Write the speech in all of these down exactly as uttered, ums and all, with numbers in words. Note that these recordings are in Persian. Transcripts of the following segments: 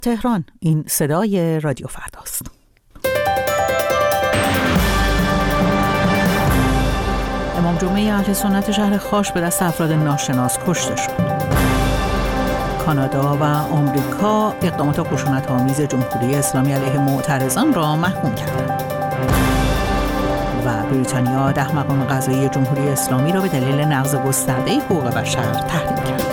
تهران، این صدای رادیو فرداست. امام جمعه اهل سنت شهر خاش به دست افراد ناشناس کشته شد. کانادا و آمریکا اقدامات خشونت‌آمیز جمهوری اسلامی علیه معترضان را محکوم کردند. و بریتانیا ده مقام قضایی جمهوری اسلامی را به دلیل نقض گسترده حقوق بشر تحریم کرد.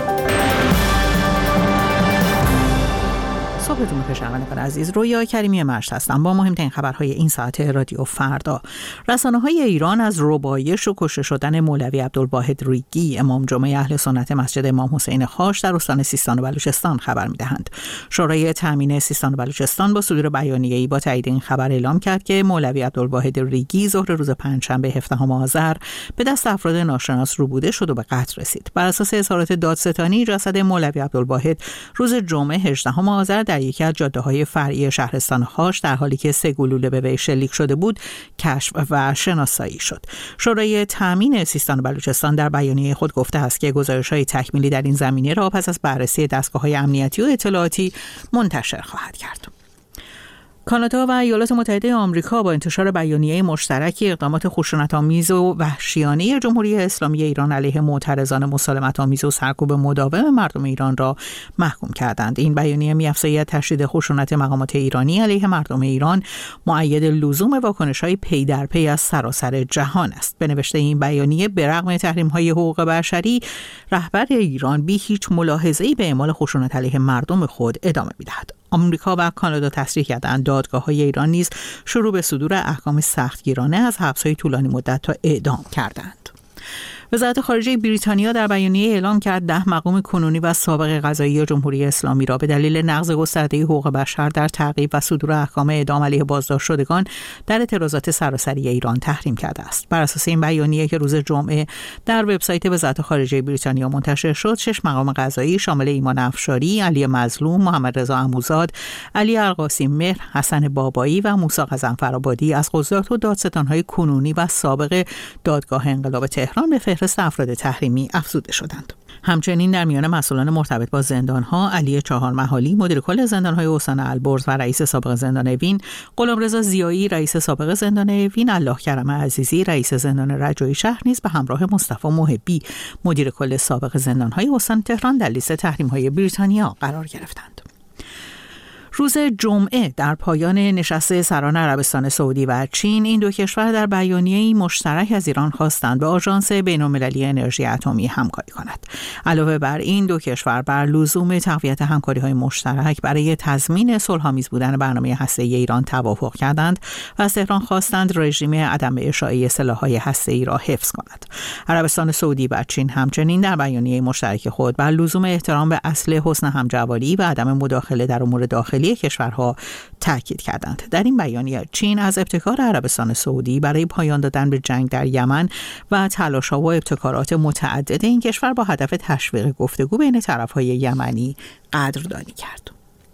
صبحتون بخیر شنوندگان عزیز، رویا کریمی مشت هستم با مهمترین خبرهای این ساعت رادیو فردا. رسانه‌های ایران از ربایش و کشته شدن مولوی عبدالواحد ریگی امام جمعه اهل سنت مسجد امام حسین خاش در استان سیستان و بلوچستان خبر می‌دهند. شورای تامین سیستان و بلوچستان با صدور بیانیه‌ای با تایید این خبر اعلام کرد که مولوی عبدالواحد ریگی ظهر روز پنجشنبه هفدهم آذر به دست افراد ناشناس ربوده شد و به قتل رسید. بر اساس اظهارات دادستانی، جسد مولوی عبدالواحد روز جمعه هجدهم آذر در یکی از جاده‌های فرعی شهرستان خاش در حالی که سه گلوله به وی شلیک شده بود کشف و شناسایی شد. شورای تامین سیستان و بلوچستان در بیانیه خود گفته است که گزارش‌های تکمیلی در این زمینه را پس از بررسی دستگاه‌های امنیتی و اطلاعاتی منتشر خواهد کرد. کانادا و ایالات متحده آمریکا با انتشار بیانیه مشترکی اقدامات خشونت‌آمیز و وحشیانه جمهوری اسلامی ایران علیه معترضان مسالمت‌آمیز و سرکوب مداوم مردم ایران را محکوم کردند. این بیانیه می‌افزاید تشدید خشونت مقامات ایرانی علیه مردم ایران مؤید لزوم واکنش‌های پی در پی از سراسر جهان است. به نوشته این بیانیه، به رغم تحریم‌های حقوق بشری، رهبر ایران بی هیچ ملاحظه‌ای به اعمال خشونت علیه مردم خود ادامه می‌دهد. آمریکا و کانادا تصریح کردند دادگاه‌های ایران نیز شروع به صدور احکام سختگیرانه از حبس‌های طولانی مدت تا اعدام کردند. وزارت خارجه بریتانیا در بیانیه اعلام کرد ده مقام کنونی و سابق قضایی جمهوری اسلامی را به دلیل نقض گسترده حقوق بشر در تعقیب و صدور احکام اعدام علیه بازداشت شدگان در اعتراضات سراسری ایران تحریم کرده است. بر اساس این بیانیه که روز جمعه در وبسایت وزارت خارجه بریتانیا منتشر شد، شش مقام قضایی شامل ایمان افشاری، علی مظلوم، محمد رضا عموزاد، علی القاسی مهر، حسن بابایی و موسی غضنفرآبادی از قضات و دادستان‌های کنونی و سابق دادگاه انقلاب تهران به فهرست افراد تحریمی افزوده شدند. همچنین در میان مسئولان مرتبط با زندان‌ها، علی چهارمحالی، مدیر کل زندان‌های استان البرز و رئیس سابق زندان اوین، غلامرضا ضیایی، رئیس سابق زندان اوین، الله کرم عزیزی، رئیس زندان رجایی شهر نیز به همراه مصطفی محبی، مدیر کل سابق زندان‌های استان تهران در لیست تحریم‌های بریتانیا قرار گرفتند. روز جمعه در پایان نشست سران عربستان سعودی و چین، این دو کشور در بیانیه‌ای مشترک از ایران خواستند به آژانس بین‌المللی انرژی اتمی همکاری کند. علاوه بر این، دو کشور بر لزوم تقویت همکاری‌های مشترک برای تضمین صلح‌آمیز بودن برنامه هسته‌ای ایران توافق کردند و از تهران خواستند رژیم عدم اشاعه سلاح‌های هسته‌ای را حفظ کند. عربستان سعودی و چین همچنین در بیانیه مشترک خود بر لزوم احترام به اصل حسن همجواری و عدم مداخله در امور داخلی کشورها تاکید کردند. در این بیانیه چین از ابتکار عربستان سعودی برای پایان دادن به جنگ در یمن و تلاش‌ها و ابتکارات متعدد این کشور با هدف تشویق گفتگو بین طرف‌های یمنی قدردانی کرد.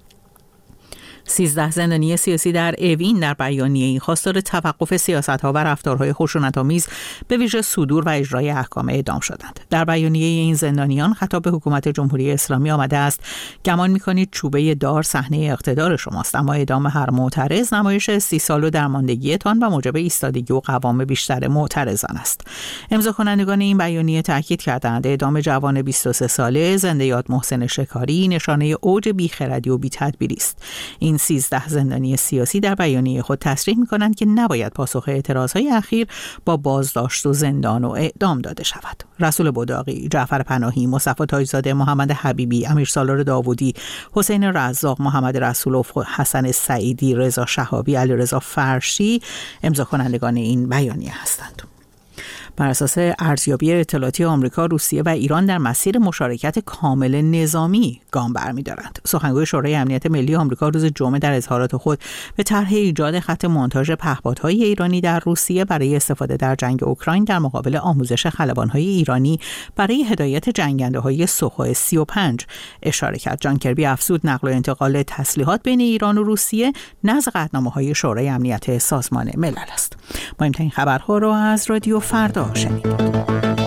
سیزده زندانی سیاسی در اوین در بیانیه‌ای خواستار توقف سیاست‌ها و رفتارهای خشونت‌آمیز به ویژه صدور و اجرای احکام اعدام شدند. در بیانیه این زندانیان خطاب به حکومت جمهوری اسلامی آمده است: گمان می‌کنید چوبه دار صحنه اقتدار شماست، اما اعدام هر معترض نمایش استیصال و درماندگیتان و موجب ایستادگی و قوام بیشتر معترضان است. امضا کنندگان این بیانیه تاکید کردند اعدام جوان بیست و سه ساله زنده یاد محسن شکاری نشانه اوج بیخردی و بی‌تدبیری است. این سیزده زندانی سیاسی در بیانیه خود تصریح می‌کنند که نباید پاسخ اعتراضهای اخیر با بازداشت و زندان و اعدام داده شود. رسول بداقی، جعفر پناهی، مصطفی تاجزاده، محمد حبیبی، امیرسالار داوودی، حسین رزاق، محمد رسولوف، حسن سعیدی، رضا شهابی، علیرضا فرشی امضا کنندگان این بیانیه هستند. بر اساس ارزیابی اطلاعاتی آمریکا، روسیه و ایران در مسیر مشارکت کامل نظامی گام برمی‌دارند. سخنگوی شورای امنیت ملی آمریکا روز جمعه در اظهارات خود به طرح ایجاد خط مونتاژ پهپادهای ایرانی در روسیه برای استفاده در جنگ اوکراین در مقابل آموزش خلبان‌های ایرانی برای هدایت جنگنده‌های سوخوی سی و پنج اشاره کرد. جان کربی افزود نقل و انتقال تسلیحات بین ایران و روسیه نزد قطعنامه‌های شورای امنیت سازمان ملل است. مهمترین خبرها را از رادیو فردا شنیدید.